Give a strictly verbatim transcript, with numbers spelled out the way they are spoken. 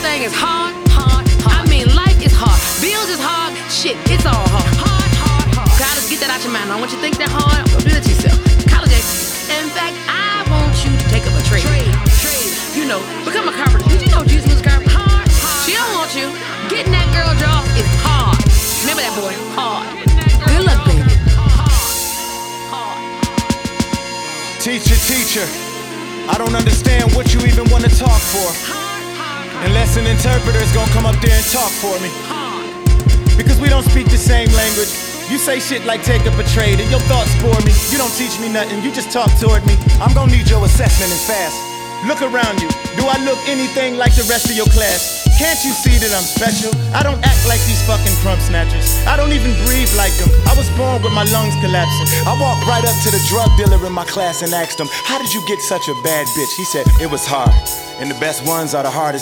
Everything is hard, hard, hard. I mean, life is hard. Bills is hard. Shit, it's all hard. Hard, hard, hard. Gotta get that out your mind. I don't want you to think that hard. Go do it to yourself. College age. In fact, I want you to take up a trade. Trade, trade. You know, become a carpenter. Did you know Jesus was a carpenter? Hard, hard. She don't want you. Getting that girl job is hard. Remember that, boy. Hard. Good luck, baby. Teacher, teacher, I don't understand what you even want to talk for, unless an interpreter's gonna come up there and talk for me. Because we don't speak the same language. You say shit like take up a trade and your thoughts bore me. You don't teach me nothing, you just talk toward me. I'm gonna need your assessment and fast. Look around you, do I look anything like the rest of your class? Can't you see that I'm special? I don't act like these fucking crumb snatchers. I don't even breathe like them. I was born with my lungs collapsing. I walked right up to the drug dealer in my class and asked him, how did you get such a bad bitch? He said, it was hard, and the best ones are the hardest.